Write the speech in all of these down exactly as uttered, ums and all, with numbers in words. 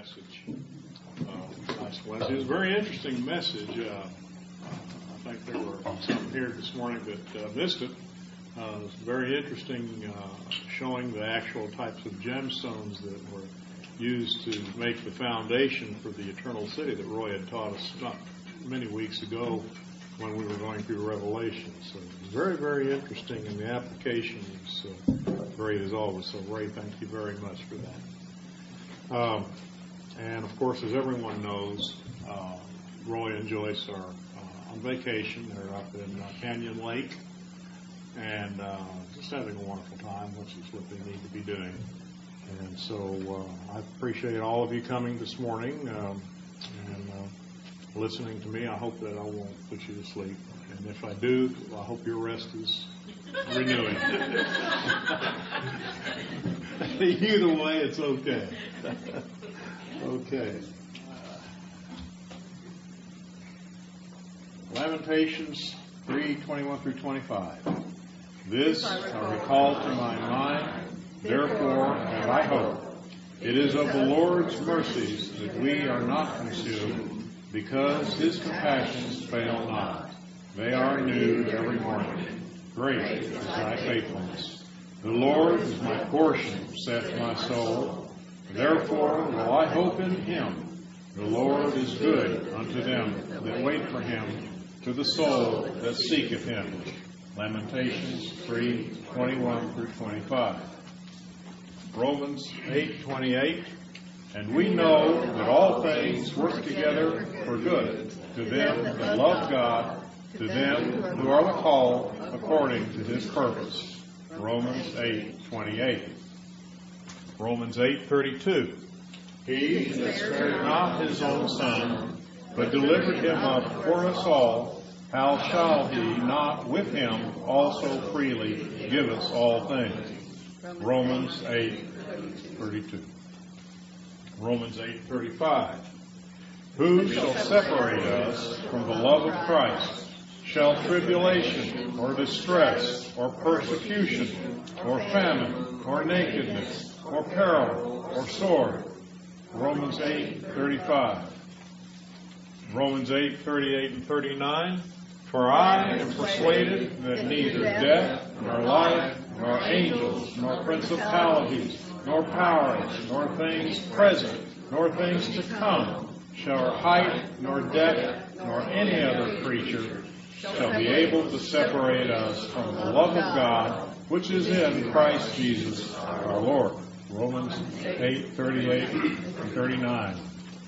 message uh, last Wednesday. It was a very interesting message. Uh, I think there were some here this morning that uh, missed it. Uh, it was very interesting, uh, showing the actual types of gemstones that were used to make the foundation for the eternal city that Roy had taught us not many weeks ago when we were going through Revelation. So it was very, very interesting, and the application is uh, great as always. So Ray, thank you very much for that. Um, and of course, as everyone knows, uh, Roy and Joyce are uh, on vacation. They're up in uh, Canyon Lake and uh, just having a wonderful time, which is what they need to be doing. And so uh, I appreciate all of you coming this morning um, and uh, listening to me. I hope that I won't put you to sleep. And if I do, I hope your rest is renewing. Either way, it's okay. Okay. Lamentations three twenty-one through twenty-five. This I recall to my mind, therefore have I hope. It is of the Lord's mercies that we are not consumed, because his compassions fail not. They are new every morning. Great is thy faithfulness. The Lord is my portion, saith my soul. Therefore will I hope in him. The Lord is good unto them that wait for him, to the soul that seeketh him. Lamentations three twenty-one through twenty-five. Romans eight twenty-eight. And we know that all things work together for good to them that love God, to them who are the called according to his purpose. Romans eight twenty-eight. Romans eight thirty-two. He that spared not his own Son, but delivered him up for us all, how shall he not with him also freely give us all things? Romans eight thirty-two. Romans eight thirty-five. Who shall separate us from the love of Christ? Shall tribulation, or distress, or persecution, or famine, or nakedness, or peril, or sword? Romans eight thirty-five. Romans eight thirty-eight and thirty-nine. For I am persuaded that neither death, nor life, nor angels, nor principalities, nor powers, nor things present, nor things to come, shall height, nor depth, nor any other creature shall be able to separate us from the love of God, which is in Christ Jesus our Lord. Romans eight thirty-eight and thirty-nine.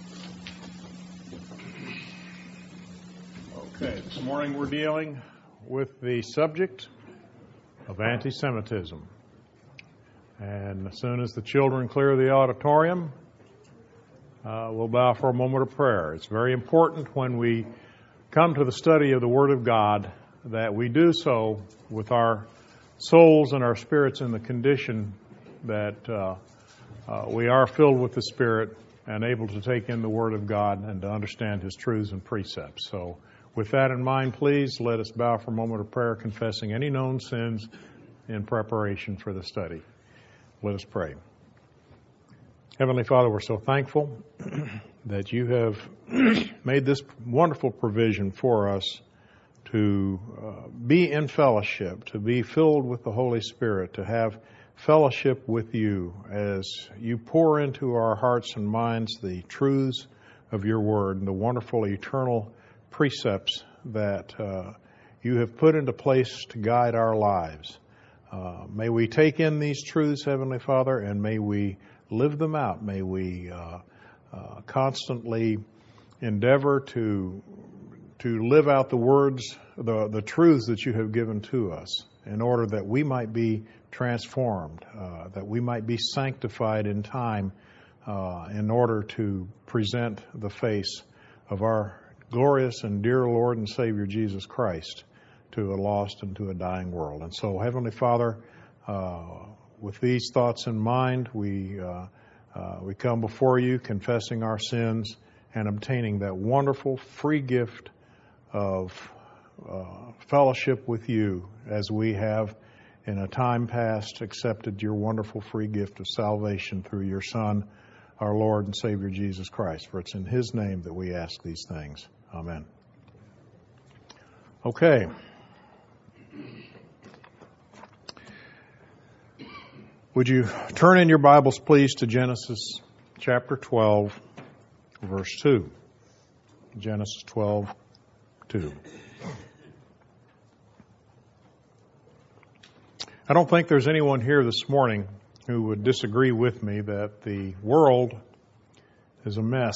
Okay, this morning we're dealing with the subject of anti-Semitism. And as soon as the children clear the auditorium, uh, we'll bow for a moment of prayer. It's very important when we come to the study of the Word of God that we do so with our souls and our spirits in the condition that uh, uh, we are filled with the Spirit and able to take in the Word of God and to understand His truths and precepts. So with that in mind, please let us bow for a moment of prayer, confessing any known sins in preparation for the study. Let us pray. Heavenly Father, we're so thankful that you have made this wonderful provision for us to uh, be in fellowship, to be filled with the Holy Spirit, to have fellowship with you as you pour into our hearts and minds the truths of your word and the wonderful eternal precepts that uh, you have put into place to guide our lives. Uh, may we take in these truths, Heavenly Father, and may we live them out. May we uh, uh, constantly endeavor to to live out the words, the, the truths that you have given to us in order that we might be transformed, uh, that we might be sanctified in time uh, in order to present the face of our glorious and dear Lord and Savior Jesus Christ to a lost and to a dying world. And so, Heavenly Father, uh, with these thoughts in mind, we uh, uh, we come before you confessing our sins and obtaining that wonderful free gift of uh, fellowship with you as we have in a time past accepted your wonderful free gift of salvation through your Son, our Lord and Savior Jesus Christ. For it's in His name that we ask these things. Amen. Okay. Would you turn in your Bibles, please, to Genesis chapter twelve, verse two. Genesis twelve, two. I don't think there's anyone here this morning who would disagree with me that the world is a mess.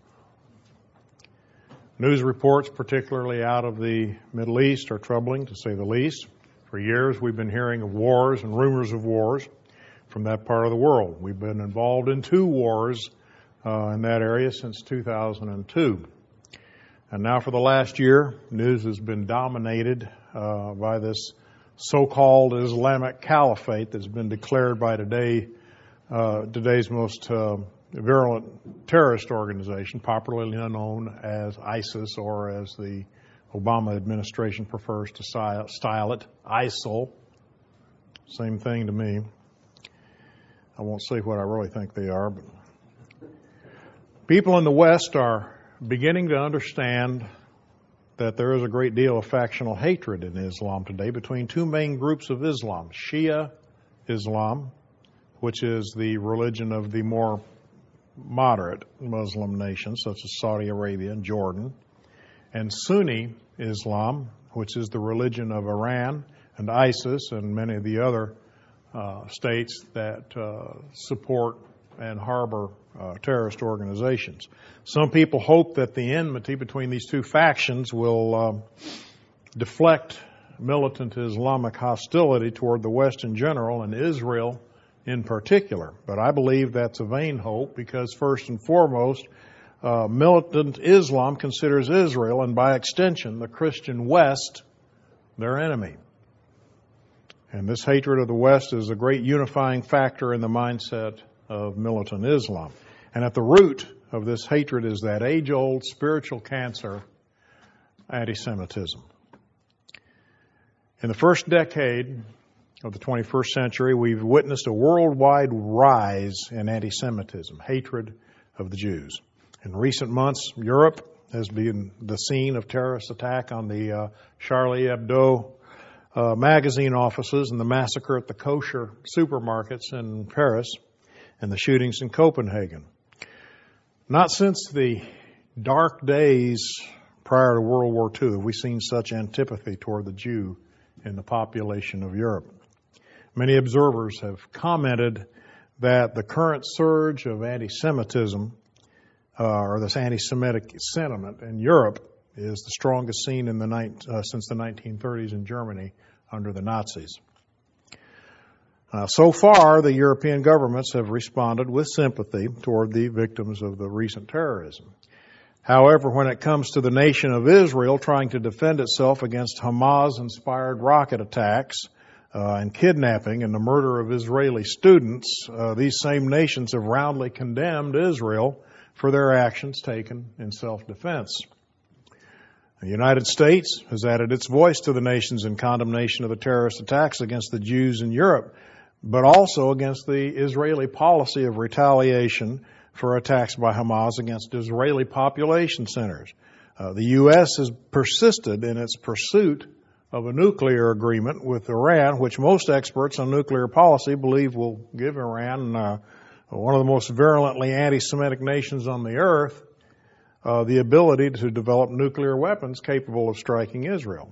News reports, particularly out of the Middle East, are troubling, to say the least. For years, we've been hearing of wars and rumors of wars from that part of the world. We've been involved in two wars uh, in that area since two thousand two. And now for the last year, news has been dominated uh, by this so-called Islamic caliphate that's been declared by today uh, today's most uh, virulent terrorist organization, popularly known as ISIS, or as the Obama administration prefers to style it, ISIL. Same thing to me. I won't say what I really think they are, but people in the West are beginning to understand that there is a great deal of factional hatred in Islam today between two main groups of Islam: Shia Islam, which is the religion of the more moderate Muslim nations such as Saudi Arabia and Jordan, and Sunni Islam, which is the religion of Iran and ISIS and many of the other uh, states that uh, support and harbor uh, terrorist organizations. Some people hope that the enmity between these two factions will um, deflect militant Islamic hostility toward the West in general and Israel in particular. But I believe that's a vain hope, because first and foremost, uh, militant Islam considers Israel, and by extension the Christian West, their enemy. And this hatred of the West is a great unifying factor in the mindset of militant Islam. And at the root of this hatred is that age-old spiritual cancer, anti-Semitism. In the first decade of the twenty-first century, we've witnessed a worldwide rise in anti-Semitism, hatred of the Jews. In recent months, Europe has been the scene of terrorist attack on the uh, Charlie Hebdo uh, magazine offices and the massacre at the kosher supermarkets in Paris and the shootings in Copenhagen. Not since the dark days prior to World War Two have we seen such antipathy toward the Jew in the population of Europe. Many observers have commented that the current surge of anti-Semitism, uh, or this anti-Semitic sentiment in Europe, is the strongest seen in the ni- uh, since the nineteen thirties in Germany under the Nazis. Uh, so far, the European governments have responded with sympathy toward the victims of the recent terrorism. However, when it comes to the nation of Israel trying to defend itself against Hamas-inspired rocket attacks uh, and kidnapping and the murder of Israeli students, uh, these same nations have roundly condemned Israel for their actions taken in self-defense. The United States has added its voice to the nations in condemnation of the terrorist attacks against the Jews in Europe, but also against the Israeli policy of retaliation for attacks by Hamas against Israeli population centers. Uh, the U S has persisted in its pursuit of a nuclear agreement with Iran, which most experts on nuclear policy believe will give Iran, uh, one of the most virulently anti-Semitic nations on the earth, uh, the ability to develop nuclear weapons capable of striking Israel.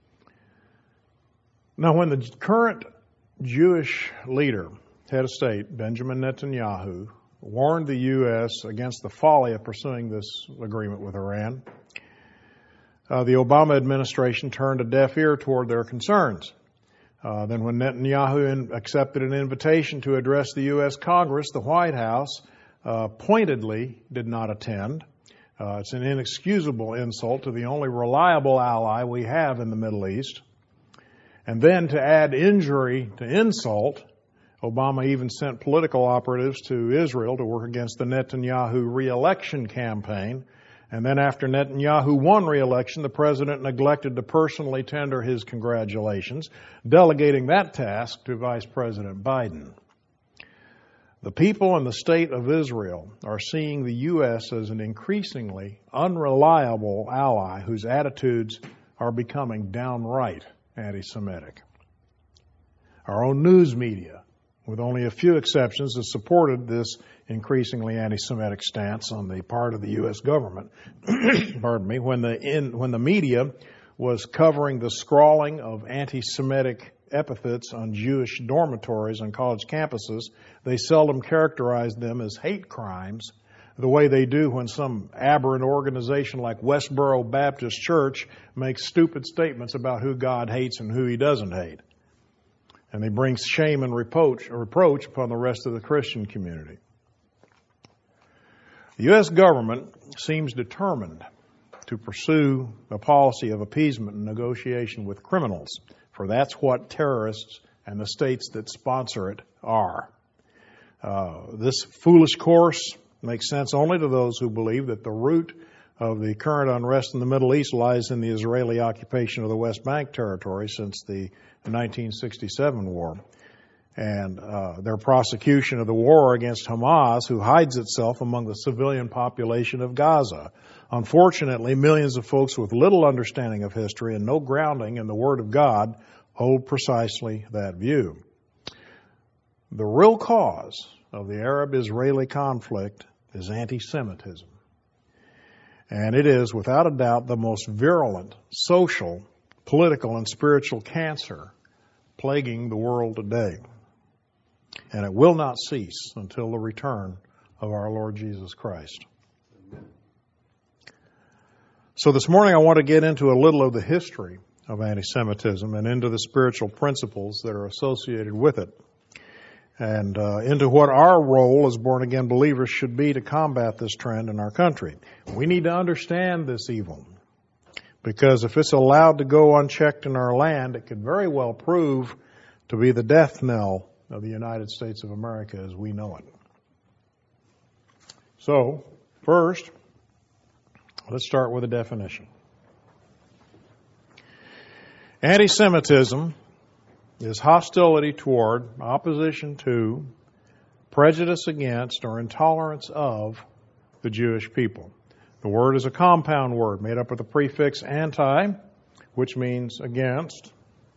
Now, when the current Jewish leader, head of state, Benjamin Netanyahu, warned the U S against the folly of pursuing this agreement with Iran, uh, the Obama administration turned a deaf ear toward their concerns. Uh, then when Netanyahu in, accepted an invitation to address the U S Congress, the White House uh, pointedly did not attend. Uh, it's an inexcusable insult to the only reliable ally we have in the Middle East. And then to add injury to insult, Obama even sent political operatives to Israel to work against the Netanyahu re-election campaign. And then after Netanyahu won re-election, the president neglected to personally tender his congratulations, delegating that task to Vice President Biden. The people in the state of Israel are seeing the U S as an increasingly unreliable ally whose attitudes are becoming downright anti-Semitic. Our own news media, with only a few exceptions, has supported this increasingly anti-Semitic stance on the part of the U S government. Pardon me. When the in, when the media was covering the scrawling of anti-Semitic epithets on Jewish dormitories and college campuses, they seldom characterized them as hate crimes the way they do when some aberrant organization like Westboro Baptist Church makes stupid statements about who God hates and who He doesn't hate. And they bring shame and reproach, reproach upon the rest of the Christian community. The U S government seems determined to pursue a policy of appeasement and negotiation with criminals, for that's what terrorists and the states that sponsor it are. Uh, this foolish course makes sense only to those who believe that the root of the current unrest in the Middle East lies in the Israeli occupation of the West Bank territory since the nineteen sixty-seven war, and uh, their prosecution of the war against Hamas, who hides itself among the civilian population of Gaza. Unfortunately, millions of folks with little understanding of history and no grounding in the Word of God hold precisely that view. The real cause of the Arab-Israeli conflict is anti-Semitism. And it is, without a doubt, the most virulent social, political, and spiritual cancer plaguing the world today. And it will not cease until the return of our Lord Jesus Christ. So this morning I want to get into a little of the history of anti-Semitism and into the spiritual principles that are associated with it, and uh, into what our role as born-again believers should be to combat this trend in our country. We need to understand this evil, because if it's allowed to go unchecked in our land, it could very well prove to be the death knell of the United States of America as we know it. So, first, let's start with a definition. Anti-Semitism is hostility toward, opposition to, prejudice against, or intolerance of the Jewish people. The word is a compound word made up of the prefix anti, which means against,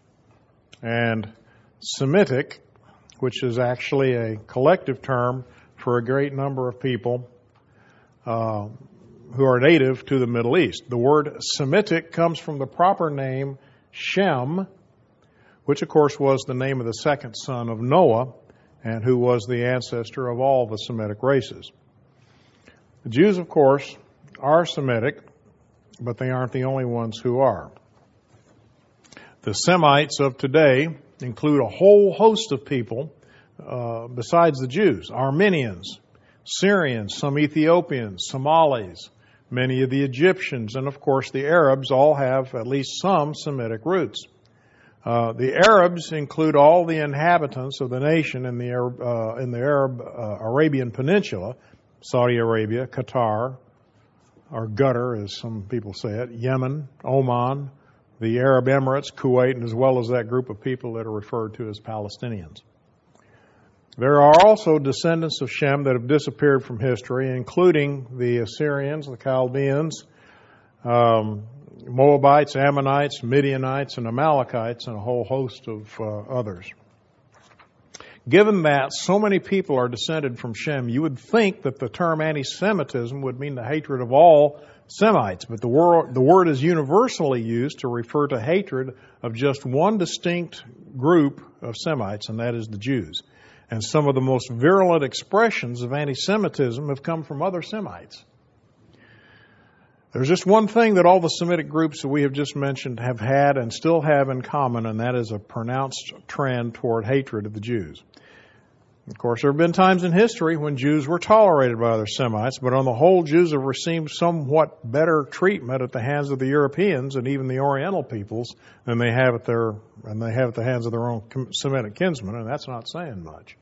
and Semitic, which is actually a collective term for a great number of people uh, who are native to the Middle East. The word Semitic comes from the proper name Shem, which of course was the name of the second son of Noah, and who was the ancestor of all the Semitic races. The Jews, of course, are Semitic, but they aren't the only ones who are. The Semites of today include a whole host of people uh, besides the Jews: Armenians, Syrians, some Ethiopians, Somalis, many of the Egyptians, and of course the Arabs all have at least some Semitic roots. Uh, the Arabs include all the inhabitants of the nation in the Arab, uh, in the Arab uh, Arabian Peninsula: Saudi Arabia, Qatar, or Qatar as some people say it, Yemen, Oman, the Arab Emirates, Kuwait, and as well as that group of people that are referred to as Palestinians. There are also descendants of Shem that have disappeared from history, including the Assyrians, the Chaldeans, um, Moabites, Ammonites, Midianites, and Amalekites, and a whole host of uh, others. Given that so many people are descended from Shem, you would think that the term anti-Semitism would mean the hatred of all Semites, but the word, the word is universally used to refer to hatred of just one distinct group of Semites, and that is the Jews. And some of the most virulent expressions of anti-Semitism have come from other Semites. There's just one thing that all the Semitic groups that we have just mentioned have had and still have in common, and that is a pronounced trend toward hatred of the Jews. Of course, there have been times in history when Jews were tolerated by other Semites, but on the whole, Jews have received somewhat better treatment at the hands of the Europeans and even the Oriental peoples than they have at their and they have at the hands of their own Semitic kinsmen, and that's not saying much.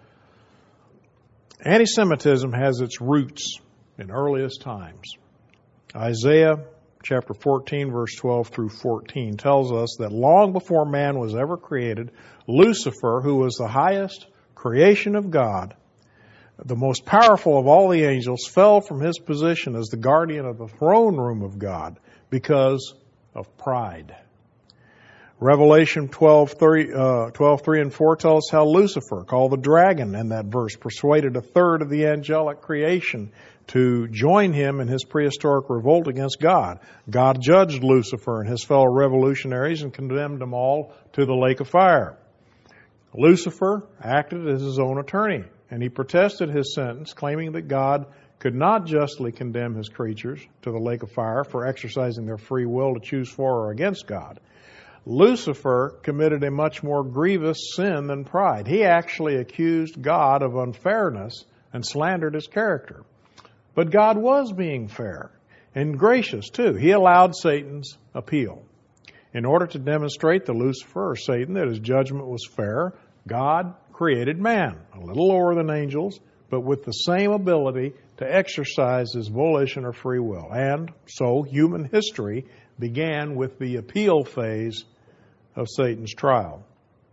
Anti-Semitism has its roots in earliest times. Isaiah chapter fourteen, verse twelve through fourteen tells us that long before man was ever created, Lucifer, who was the highest creation of God, the most powerful of all the angels, fell from his position as the guardian of the throne room of God because of pride. Revelation twelve, three, uh, twelve, three and four tell us how Lucifer, called the dragon in that verse, persuaded a third of the angelic creation to join him in his prehistoric revolt against God. God judged Lucifer and his fellow revolutionaries and condemned them all to the lake of fire. Lucifer acted as his own attorney, and he protested his sentence, claiming that God could not justly condemn his creatures to the lake of fire for exercising their free will to choose for or against God. Lucifer committed a much more grievous sin than pride. He actually accused God of unfairness and slandered his character. But God was being fair and gracious too. He allowed Satan's appeal. In order to demonstrate to Lucifer or Satan that his judgment was fair, God created man, a little lower than angels, but with the same ability to exercise his volition or free will. And so human history began with the appeal phase of Satan's trial.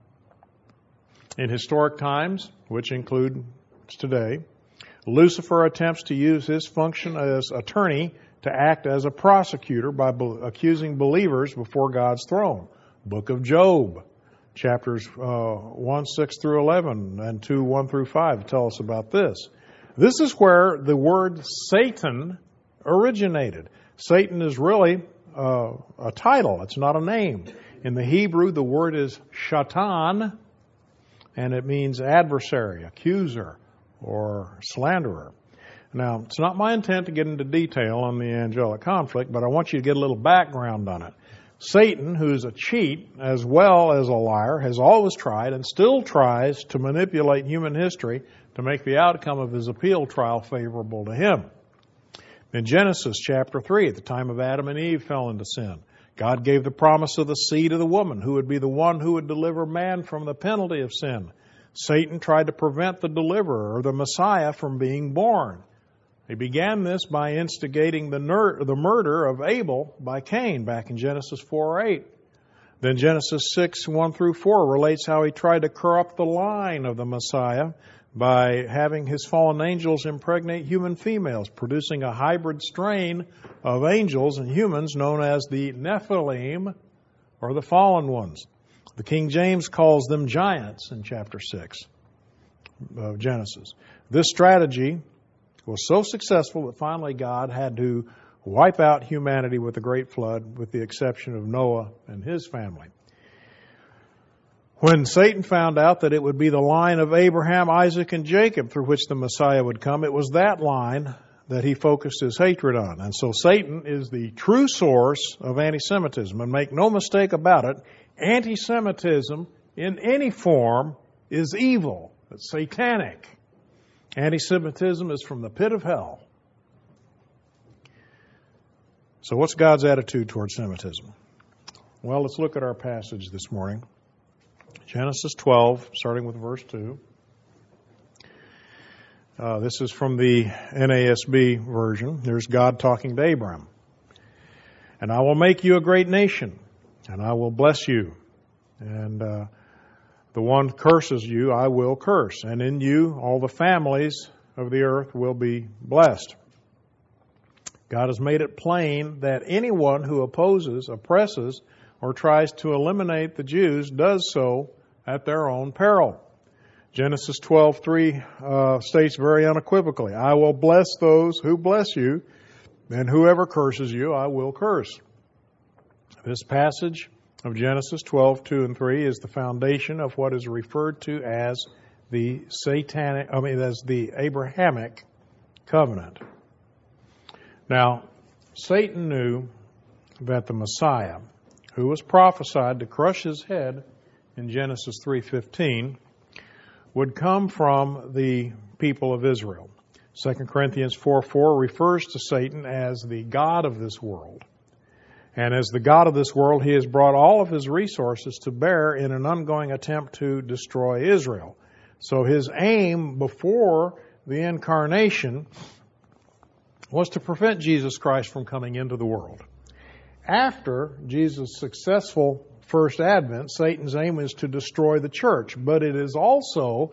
In historic times, which include today, Lucifer attempts to use his function as attorney to act as a prosecutor by be- accusing believers before God's throne. Book of Job, chapters uh, one, six through eleven, and two, one through five tell us about this. This is where the word Satan originated. Satan is really uh, a title. It's not a name. In the Hebrew, the word is shatan, and it means adversary, accuser, or slanderer. Now, it's not my intent to get into detail on the angelic conflict, but I want you to get a little background on it. Satan, who's a cheat as well as a liar, has always tried and still tries to manipulate human history to make the outcome of his appeal trial favorable to him. In Genesis chapter three, at the time of Adam and Eve fell into sin, God gave the promise of the seed of the woman, who would be the one who would deliver man from the penalty of sin. Satan tried to prevent the deliverer, or the Messiah, from being born. He began this by instigating the, ner- the murder of Abel by Cain back in Genesis four eight. Then Genesis six, one through four relates how he tried to corrupt the line of the Messiah by having his fallen angels impregnate human females, producing a hybrid strain of angels and humans known as the Nephilim, or the fallen ones. The King James calls them giants in chapter six of Genesis. This strategy was so successful that finally God had to wipe out humanity with a great flood, with the exception of Noah and his family. When Satan found out that it would be the line of Abraham, Isaac, and Jacob through which the Messiah would come, it was that line that he focused his hatred on. And so Satan is the true source of anti-Semitism. And make no mistake about it, anti-Semitism in any form is evil. It's satanic. Anti-Semitism is from the pit of hell. So what's God's attitude towards Semitism? Well, let's look at our passage this morning. Genesis twelve, starting with verse two. Uh, this is from the N A S B version. There's God talking to Abram. And I will make you a great nation, and I will bless you. And uh, the one curses you, I will curse. And in you, all the families of the earth will be blessed. God has made it plain that anyone who opposes, oppresses, or tries to eliminate the Jews does so at their own peril. Genesis twelve three uh, states very unequivocally, I will bless those who bless you, and whoever curses you, I will curse. This passage of Genesis twelve two and three is the foundation of what is referred to as the satanic, I mean, as the Abrahamic covenant. Now, Satan knew that the Messiah, who was prophesied to crush his head in Genesis three fifteen, would come from the people of Israel. Second Corinthians four four refers to Satan as the god of this world. And as the god of this world, he has brought all of his resources to bear in an ongoing attempt to destroy Israel. So his aim before the incarnation was to prevent Jesus Christ from coming into the world. After Jesus' successful first advent, Satan's aim is to destroy the church, but it is also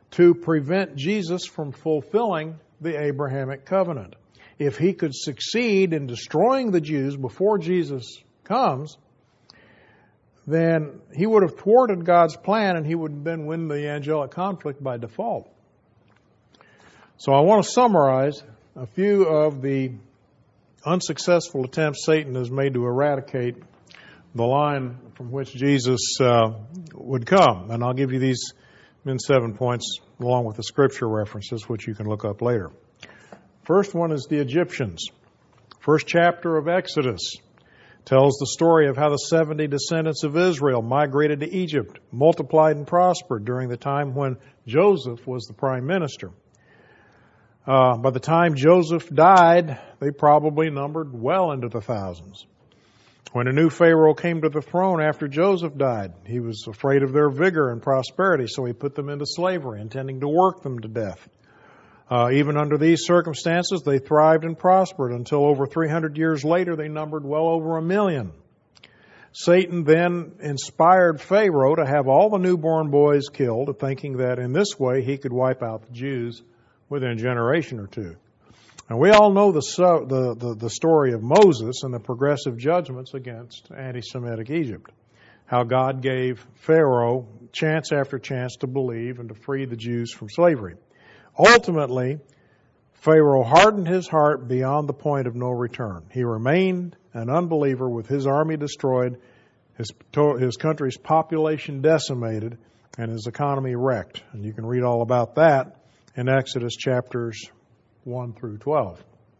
to prevent Jesus from fulfilling the Abrahamic covenant. If he could succeed in destroying the Jews before Jesus comes, then he would have thwarted God's plan and he would then win the angelic conflict by default. So I want to summarize a few of the unsuccessful attempts Satan has made to eradicate the line from which Jesus uh, would come. And I'll give you these in seven points along with the scripture references, which you can look up later. First one is the Egyptians. First chapter of Exodus tells the story of how the seventy descendants of Israel migrated to Egypt, multiplied and prospered during the time when Joseph was the prime minister. Uh, by the time Joseph died, they probably numbered well into the thousands. When a new Pharaoh came to the throne after Joseph died, he was afraid of their vigor and prosperity, so he put them into slavery, intending to work them to death. Uh, even under these circumstances, they thrived and prospered until over three hundred years later, they numbered well over a million. Satan then inspired Pharaoh to have all the newborn boys killed, thinking that in this way he could wipe out the Jews within a generation or two. And we all know the, the, the, the story of Moses and the progressive judgments against anti-Semitic Egypt. How God gave Pharaoh chance after chance to believe and to free the Jews from slavery. Ultimately, Pharaoh hardened his heart beyond the point of no return. He remained an unbeliever with his army destroyed, his, his country's population decimated, and his economy wrecked. And you can read all about that in Exodus chapters one through twelve.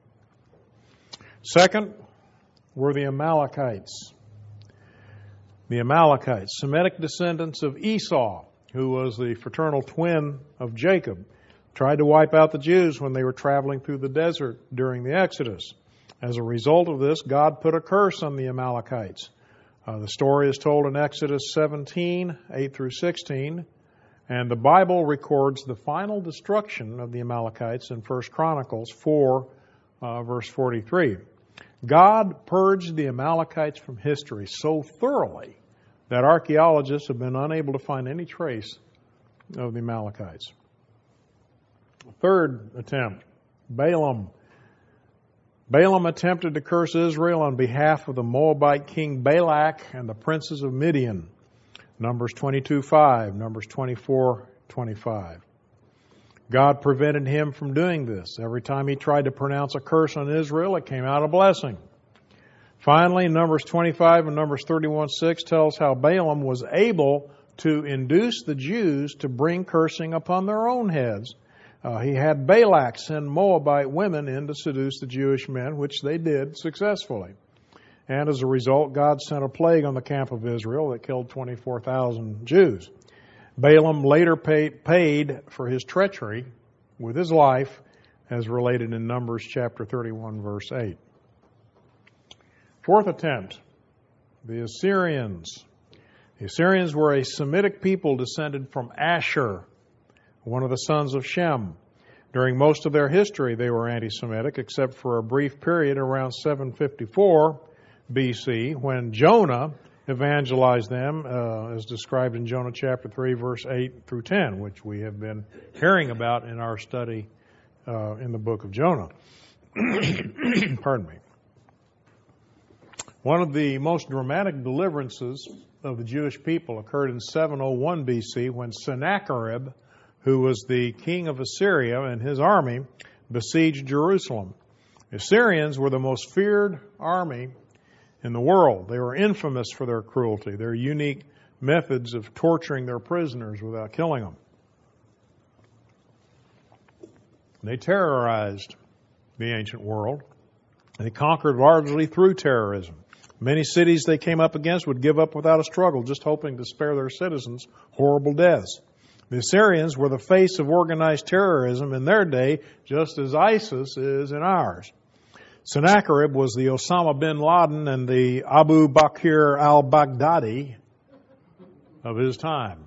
Second were the Amalekites. The Amalekites, Semitic descendants of Esau, who was the fraternal twin of Jacob, tried to wipe out the Jews when they were traveling through the desert during the Exodus. As a result of this, God put a curse on the Amalekites. Uh, the story is told in Exodus seventeen, eight through sixteen, and the Bible records the final destruction of the Amalekites in First Chronicles four, uh, verse forty-three. God purged the Amalekites from history so thoroughly that archaeologists have been unable to find any trace of the Amalekites. Third attempt, Balaam. Balaam attempted to curse Israel on behalf of the Moabite king Balak and the princes of Midian. Numbers twenty-two five, Numbers twenty-four twenty-five. God prevented him from doing this. Every time he tried to pronounce a curse on Israel, it came out a blessing. Finally, Numbers twenty-five and Numbers thirty-one six tells how Balaam was able to induce the Jews to bring cursing upon their own heads. Uh, he had Balak send Moabite women in to seduce the Jewish men, which they did successfully. And as a result, God sent a plague on the camp of Israel that killed twenty-four thousand Jews. Balaam later paid, paid for his treachery with his life, as related in Numbers chapter thirty-one, verse eight. Fourth attempt, the Assyrians. The Assyrians were a Semitic people descended from Asher, one of the sons of Shem. During most of their history, they were anti-Semitic, except for a brief period around seven fifty-four B C, when Jonah evangelized them, uh, as described in Jonah chapter three, verse eight through ten, which we have been hearing about in our study uh, in the book of Jonah. Pardon me. One of the most dramatic deliverances of the Jewish people occurred in seven oh one B C when Sennacherib, who was the king of Assyria, and his army besieged Jerusalem. The Assyrians were the most feared army in the world. They were infamous for their cruelty, their unique methods of torturing their prisoners without killing them. They terrorized the ancient world. They conquered largely through terrorism. Many cities they came up against would give up without a struggle, just hoping to spare their citizens horrible deaths. The Assyrians were the face of organized terrorism in their day, just as ISIS is in ours. Sennacherib was the Osama bin Laden and the Abu Bakr al-Baghdadi of his time.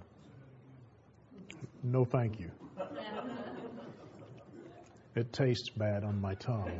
No thank you. It tastes bad on my tongue.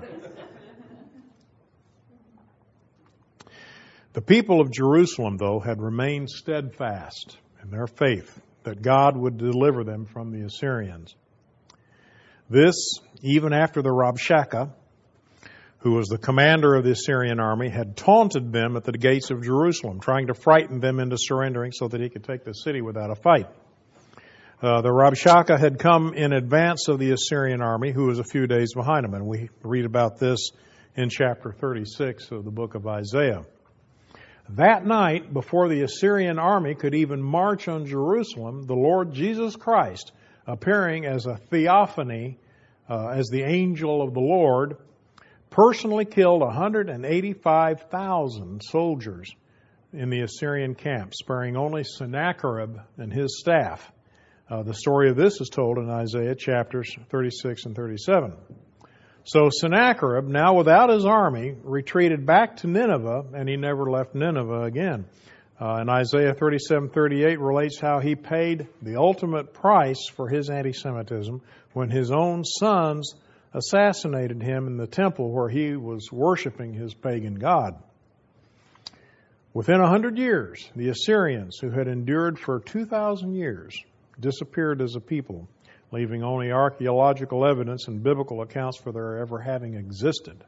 The people of Jerusalem, though, had remained steadfast in their faith. that God would deliver them from the Assyrians. This, even after the Rabshakeh, who was the commander of the Assyrian army, had taunted them at the gates of Jerusalem, trying to frighten them into surrendering so that he could take the city without a fight. Uh, the Rabshakeh had come in advance of the Assyrian army, who was a few days behind him, and we read about this in chapter thirty-six of the book of Isaiah. That night, before the Assyrian army could even march on Jerusalem, the Lord Jesus Christ, appearing as a theophany, uh, as the angel of the Lord, personally killed one hundred eighty-five thousand soldiers in the Assyrian camp, sparing only Sennacherib and his staff. Uh, the story of this is told in Isaiah chapters thirty-six and thirty-seven. So Sennacherib, now without his army, retreated back to Nineveh, and he never left Nineveh again. Uh, and Isaiah thirty-seven thirty-eight relates how he paid the ultimate price for his anti-Semitism when his own sons assassinated him in the temple where he was worshiping his pagan god. Within a hundred years, the Assyrians, who had endured for two thousand years, disappeared as a people, leaving only archaeological evidence and biblical accounts for their ever having existed.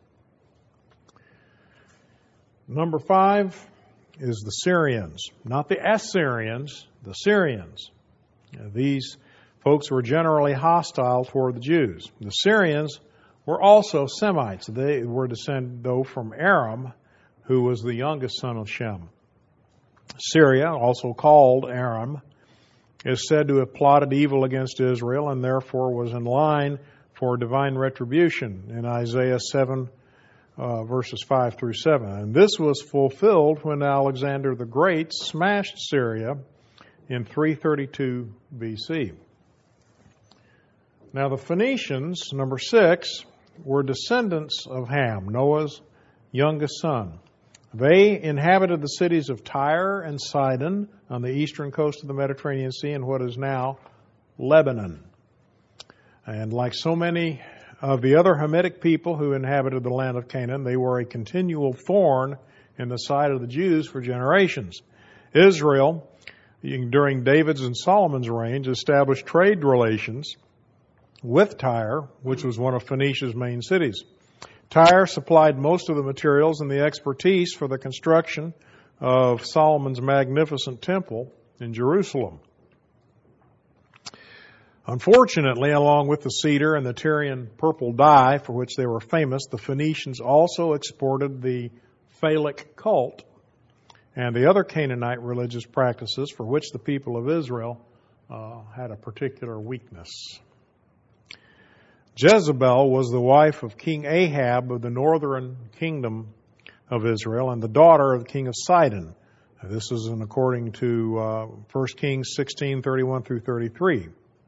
Number five is the Syrians, not the Assyrians, the Syrians. These folks were generally hostile toward the Jews. The Syrians were also Semites. They were descended, though, from Aram, who was the youngest son of Shem. Syria, also called Aram, is said to have plotted evil against Israel and therefore was in line for divine retribution in Isaiah seven, uh, verses five through seven. And this was fulfilled when Alexander the Great smashed Syria in three thirty-two B C. Now the Phoenicians, number six, were descendants of Ham, Noah's youngest son. They inhabited the cities of Tyre and Sidon on the eastern coast of the Mediterranean Sea in what is now Lebanon. And like so many of the other Hamitic people who inhabited the land of Canaan, they were a continual thorn in the side of the Jews for generations. Israel, during David's and Solomon's reigns, established trade relations with Tyre, which was one of Phoenicia's main cities. Tyre supplied most of the materials and the expertise for the construction of Solomon's magnificent temple in Jerusalem. Unfortunately, along with the cedar and the Tyrian purple dye for which they were famous, the Phoenicians also exported the Phallic cult and the other Canaanite religious practices for which the people of Israel uh, had a particular weakness. Jezebel was the wife of King Ahab of the northern kingdom of Israel and the daughter of the king of Sidon. This is in according to uh, First Kings sixteen thirty-one through thirty-three.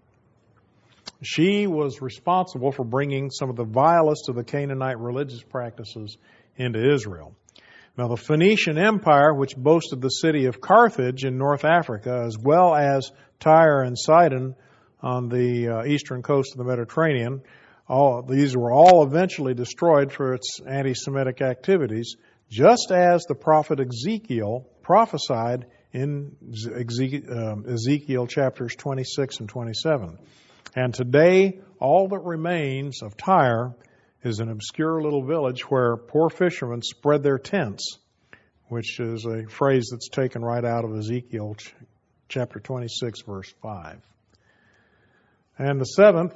She was responsible for bringing some of the vilest of the Canaanite religious practices into Israel. Now, the Phoenician Empire, which boasted the city of Carthage in North Africa, as well as Tyre and Sidon on the uh, eastern coast of the Mediterranean, all these were all eventually destroyed for its anti-Semitic activities, just as the prophet Ezekiel prophesied in Ezekiel chapters twenty-six and twenty-seven. And today, all that remains of Tyre is an obscure little village where poor fishermen spread their tents, which is a phrase that's taken right out of Ezekiel chapter twenty-six, verse five. And the seventh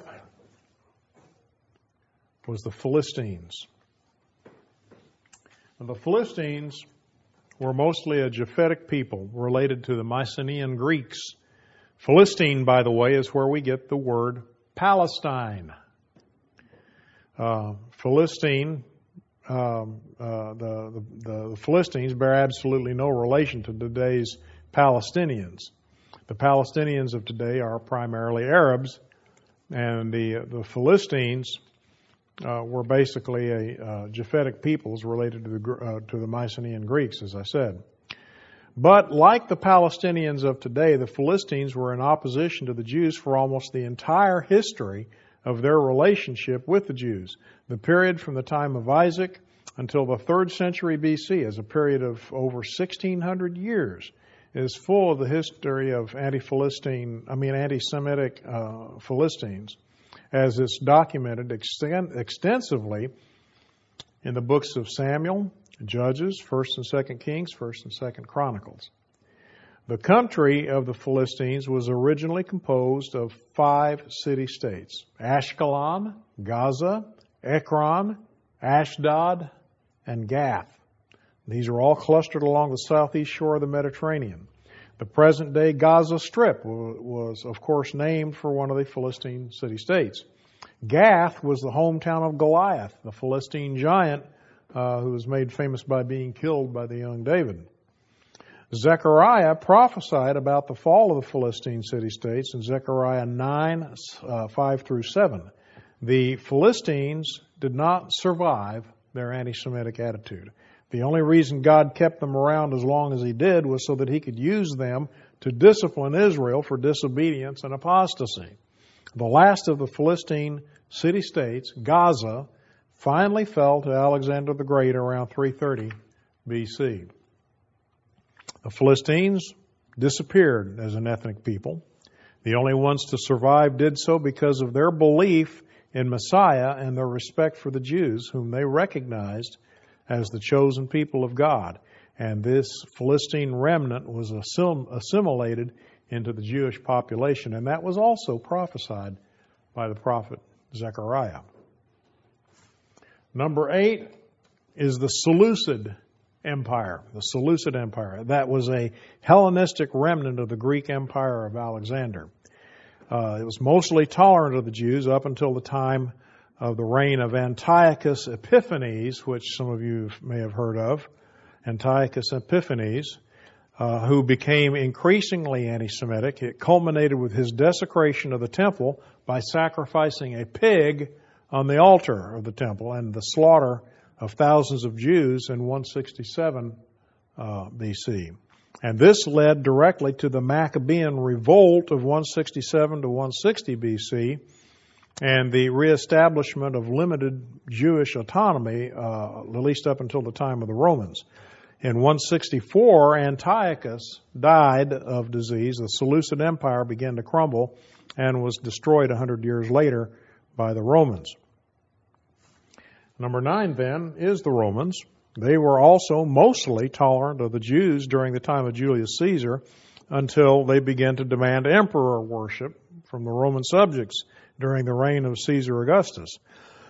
was the Philistines. And the Philistines were mostly a Japhetic people related to the Mycenaean Greeks. Philistine, by the way, is where we get the word Palestine. Uh, Philistine, um, uh, the, the, the Philistines bear absolutely no relation to today's Palestinians. The Palestinians of today are primarily Arabs, and the the Philistines uh, were basically a uh, Japhetic peoples related to the uh, to the Mycenaean Greeks, as I said. But like the Palestinians of today, the Philistines were in opposition to the Jews for almost the entire history of their relationship with the Jews. The period from the time of Isaac until the third century B C is a period of over sixteen hundred years is full of the history of anti-Philistine, I mean anti-Semitic uh, Philistines, as it's documented extend, extensively in the books of Samuel, Judges, First and Second Kings, First and Second Chronicles. The country of the Philistines was originally composed of five city-states: Ashkelon, Gaza, Ekron, Ashdod, and Gath. These are all clustered along the southeast shore of the Mediterranean. The present-day Gaza Strip was, of course, named for one of the Philistine city-states. Gath was the hometown of Goliath, the Philistine giant uh, who was made famous by being killed by the young David. Zechariah prophesied about the fall of the Philistine city-states in Zechariah nine, uh, five through seven. The Philistines did not survive their anti-Semitic attitude. The only reason God kept them around as long as He did was so that He could use them to discipline Israel for disobedience and apostasy. The last of the Philistine city-states, Gaza, finally fell to Alexander the Great around three thirty B C. The Philistines disappeared as an ethnic people. The only ones to survive did so because of their belief in Messiah and their respect for the Jews, whom they recognized as the chosen people of God. And this Philistine remnant was assim- assimilated into the Jewish population, and that was also prophesied by the prophet Zechariah. Number eight is the Seleucid Empire, the Seleucid Empire. That was a Hellenistic remnant of the Greek Empire of Alexander. Uh, it was mostly tolerant of the Jews up until the time of the reign of Antiochus Epiphanes, which some of you may have heard of. Antiochus Epiphanes, uh, who became increasingly anti-Semitic. It culminated with his desecration of the temple by sacrificing a pig on the altar of the temple and the slaughter of thousands of Jews in one sixty-seven uh, B C. And this led directly to the Maccabean revolt of one sixty-seven to one sixty B C and the reestablishment of limited Jewish autonomy, uh, at least up until the time of the Romans. In one sixty-four, Antiochus died of disease. The Seleucid Empire began to crumble and was destroyed one hundred years later by the Romans. Number nine, then, is the Romans. They were also mostly tolerant of the Jews during the time of Julius Caesar until they began to demand emperor worship from the Roman subjects during the reign of Caesar Augustus.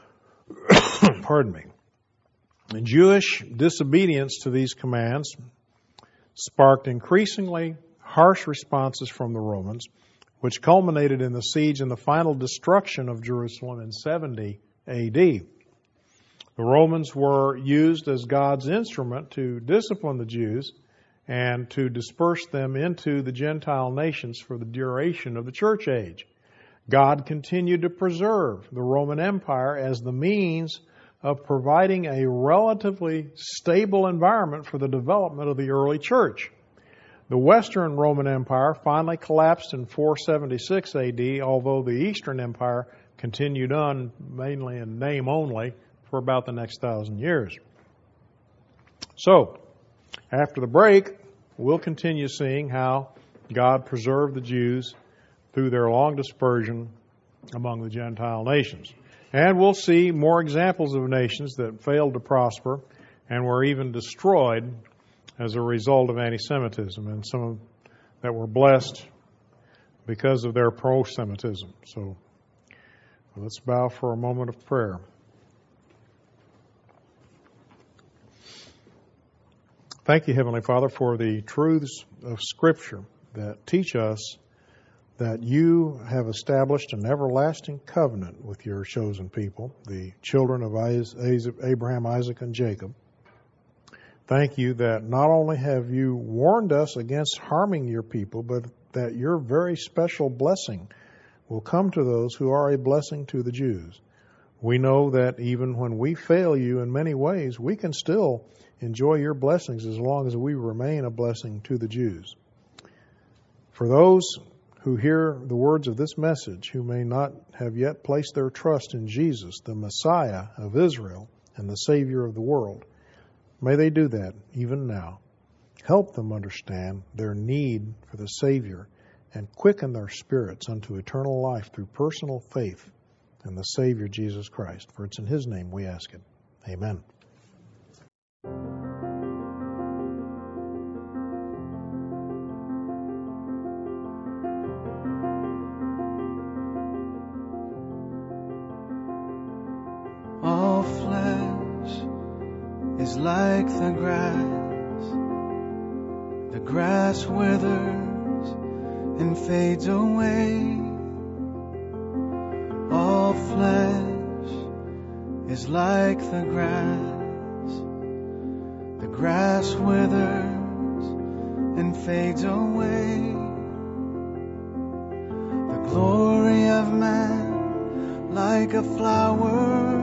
Pardon me. And Jewish disobedience to these commands sparked increasingly harsh responses from the Romans, which culminated in the siege and the final destruction of Jerusalem in seventy A D. The Romans were used as God's instrument to discipline the Jews and to disperse them into the Gentile nations for the duration of the church age. God continued to preserve the Roman Empire as the means of providing a relatively stable environment for the development of the early church. The Western Roman Empire finally collapsed in four seventy-six A D, although the Eastern Empire continued on mainly in name only for about the next thousand years. So, after the break, we'll continue seeing how God preserved the Jews through their long dispersion among the Gentile nations. And we'll see more examples of nations that failed to prosper and were even destroyed as a result of anti-Semitism, and some of that were blessed because of their pro-Semitism. So let's bow for a moment of prayer. Thank you, Heavenly Father, for the truths of Scripture that teach us that you have established an everlasting covenant with your chosen people, the children of Abraham, Isaac, and Jacob. Thank you that not only have you warned us against harming your people, but that your very special blessing will come to those who are a blessing to the Jews. We know that even when we fail you in many ways, we can still enjoy your blessings as long as we remain a blessing to the Jews. For those who hear the words of this message, who may not have yet placed their trust in Jesus, the Messiah of Israel and the Savior of the world, may they do that even now. Help them understand their need for the Savior and quicken their spirits unto eternal life through personal faith in the Savior Jesus Christ. For it's in His name we ask it. Amen. All flesh is like the grass. The grass withers and fades away. All flesh is like the grass. The grass withers and fades away. The glory of man like a flower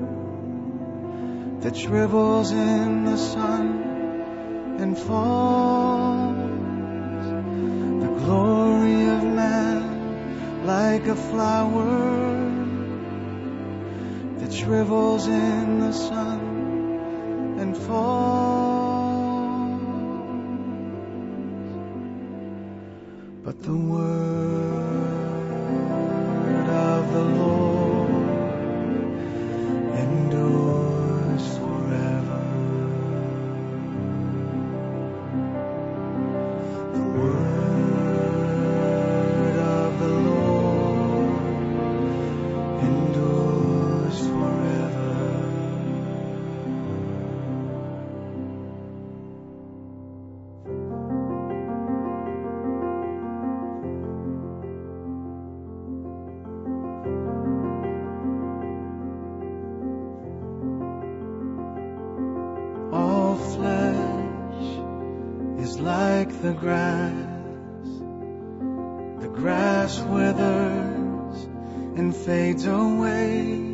that shrivels in the sun and falls. The glory of man like a flower that shrivels in the sun and falls. But the word of the Lord endures forever. The word of the Lord endures forever. All flesh is like the grass. The grass withers and fades away.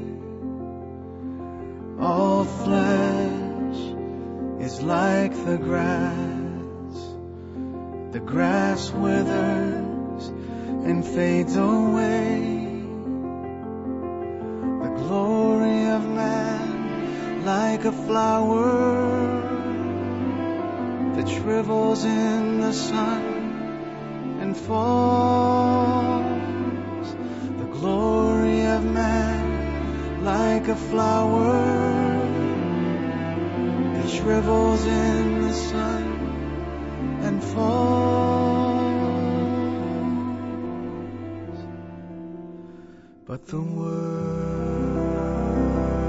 All flesh is like the grass. The grass withers and fades away. The glory of man like a flower that shrivels in the sun and falls. The glory of man like a flower that shrivels in the sun and falls. But the word